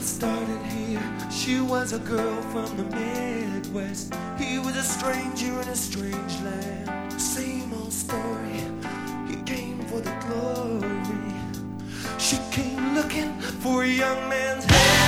started here. She was a girl from the Midwest. He was a stranger in a strange land. Same old story. He came for the glory. She came looking for a young man's hand.